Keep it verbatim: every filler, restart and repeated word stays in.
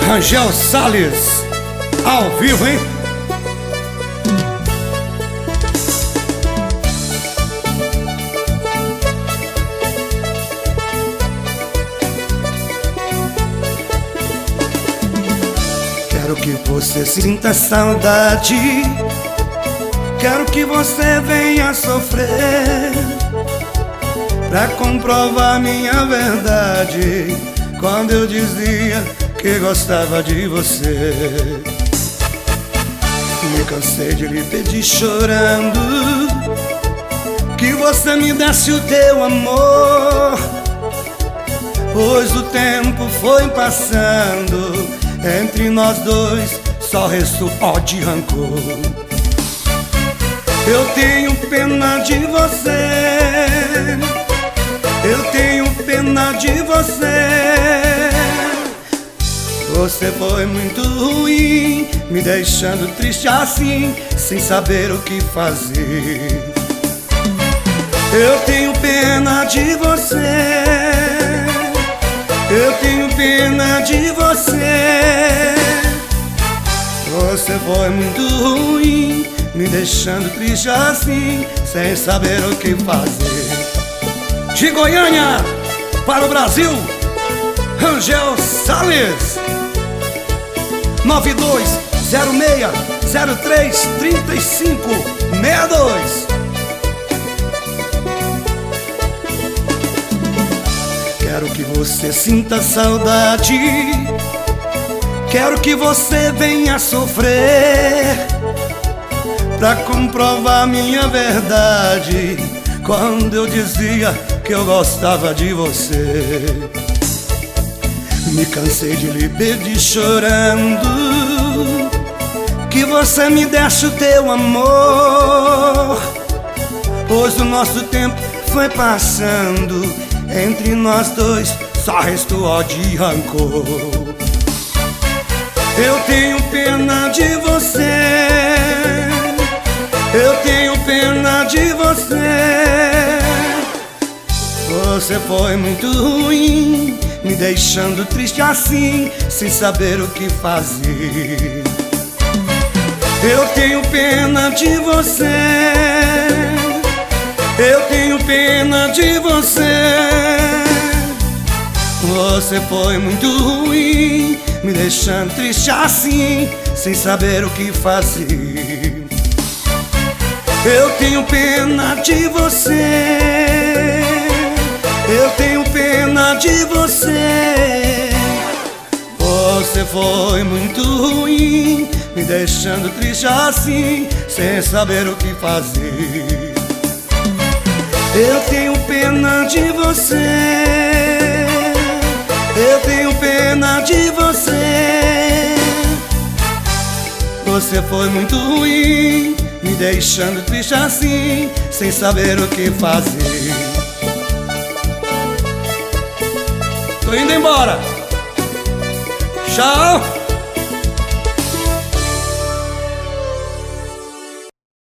Rangel Salles, ao vivo, hein? Quero que você sinta saudade, quero que você venha sofrer, pra comprovar minha verdade, quando eu dizia que gostava de você. Me cansei de lhe pedir chorando que você me desse o teu amor, pois o tempo foi passando, entre nós dois só restou ódio e rancor. Eu tenho pena de você, eu tenho pena de você. Você foi muito ruim, me deixando triste assim, sem saber o que fazer. Eu tenho pena de você, eu tenho pena de você. Você foi muito ruim, me deixando triste assim, sem saber o que fazer. De Goiânia para o Brasil, Rangel Salles. Nove dois zero seis zero três três cinco seis dois. Quero que você sinta saudade, quero que você venha sofrer, pra comprovar minha verdade, quando eu dizia que eu gostava de você. Me cansei de lhe pedir chorando que você me desse o teu amor, pois o nosso tempo foi passando, entre nós dois só restou ódio e rancor. Eu tenho pena de você, eu tenho pena de você. Você foi muito ruim, me deixando triste assim, sem saber o que fazer. Eu tenho pena de você, eu tenho pena de você. Você foi muito ruim, me deixando triste assim, sem saber o que fazer. Eu tenho pena de você, eu tenho pena de você. Você foi muito ruim, me deixando triste assim, sem saber o que fazer. Eu tenho pena de você, eu tenho pena de você. Você foi muito ruim, me deixando triste assim, sem saber o que fazer. Tô indo embora. Tchau.